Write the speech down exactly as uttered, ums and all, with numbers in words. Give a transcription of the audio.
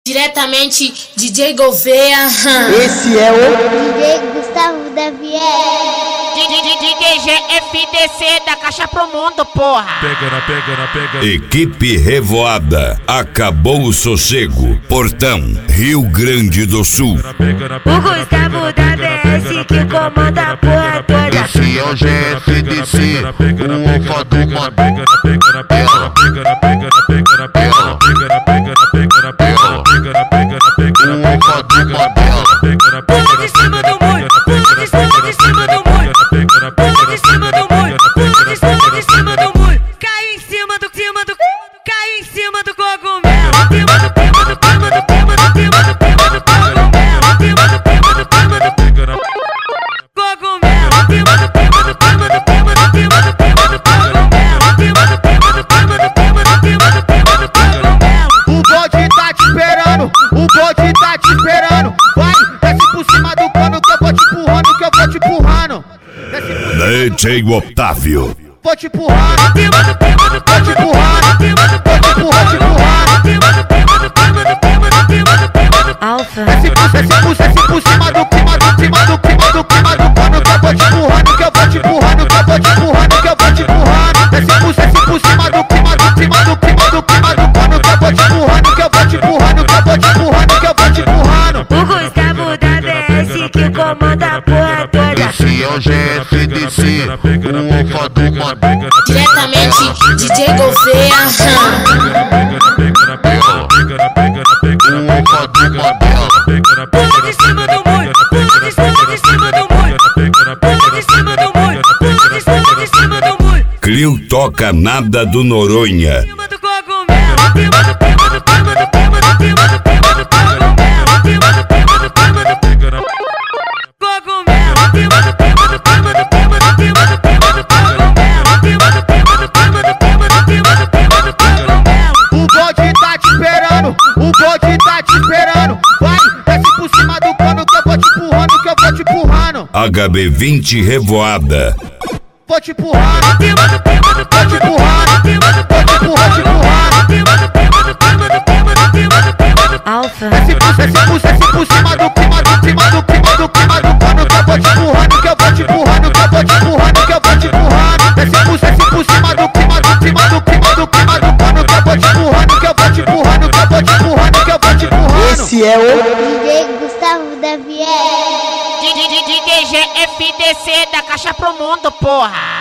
Diretamente D J Gouveia. Esse é o D J Gustavo da Vier. D J F D C da Caixa Pro Mundo, porra. Pega na pega na pega. Equipe Revoada, acabou o sossego. Portão, Rio Grande do Sul. O Gustavo da V S que comanda a porra toda. Esse é o G F D C, o alfa do Mandela. Pega na pega na pega na pega na pega na pega na pega na pega na pega na pega na pega na pega na pega na pega O alfa do Mandela. Pula de cima do muro, pula de cima de cima do muro. Pula de cima do muro, pula de cima de cima do muro. Cai em cima do cima do cai em cima do cogumelo. Cima do cima do cima do cima do cima do cima do cogumelo. Cima do cima do cima do cogumelo. Cima do cima do cima do cima do cima do cima do cogumelo. Cima do cima do cima do cima do cima do cima do cogumelo. O bode tá te esperando, o bode tá te esperando. Vai, desce por cima do cano que eu vou te empurrando, que eu vou te empurrando. D J Otávio. Vou te empurrando, vou te empurrando, vou te empurrando, te empurrando. Alfa. Desce por, desce por, desce por cima do cima do cima do cima do cima do cano que eu vou te empurrando, que eu vou te empurrando, que eu vou te empurrando, que eu vou te empurrando. Desce por, desce por cima do cima do cima do cima do cima do cano que eu vou te empurrando, que eu vou te empurrando, que eu vou te empurrando, que eu vou te empurrando. O Gustavo da V S que comanda a porra toda. Esse é o G F D C, o alfa do Mandela. Diretamente D J Gouveia. O alfa do Mandela. Pula de cima do muro, pula de cima de cima do muro. Pula de cima do muro, pula de cima de cima do muro. Clio toca nada do Noronha. Cima do cogumelo, cima do cima do cima do cima do cima do cima do cogumelo. Cima do cima do cima do cogumelo. Cima do cima do cima do cima do cima do cima do cogumelo. Cima do cima do cima do cima do cima do cima do cogumelo. O bode tá te esperando, o bode tá te esperando. Vai, desce por cima do cano que eu vou te empurrando, que eu vou te empurrando. H B vinte Revoada. Vou te empurrando, vou te empurrando, vou te empurrando, te empurrando. Alfa. Desce por, desce por, desce por cima do cima do cima do cima do cima do cano que eu vou te empurrando, que eu vou te empurrando, que eu vou te empurrando, que eu vou te empurrando. Desce por, desce por cima do cima do cima do cima do cima do cano que eu vou te empurrando, que eu vou te empurrando, que eu vou te empurrando, que eu vou te empurrando. Esse é o D J Gustavo da Vier. D J F D C da Caixa Pro Mundo, porra.